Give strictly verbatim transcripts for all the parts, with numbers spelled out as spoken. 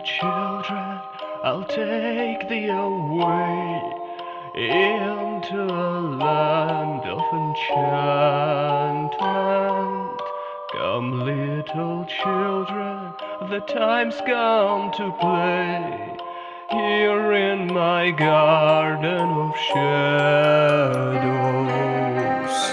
children, I'll take thee away into a land of enchantment. Come, little children, the time's come to play here in my garden of shadows.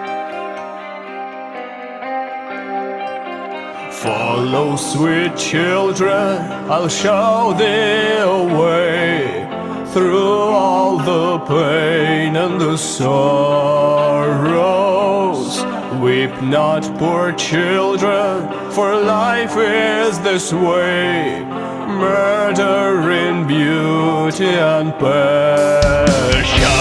Follow, sweet children, I'll show thee a way through all the pain and the sorrows. Weep not, poor children, for life is this way, murder in beauty and passion.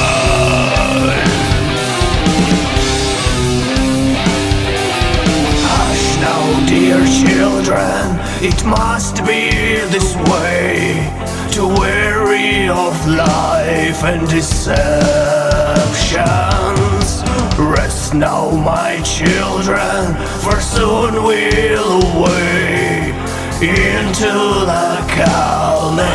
Dear children, it must be this way, to weary of life and deceptions. Rest now, my children, for soon we'll away into the calm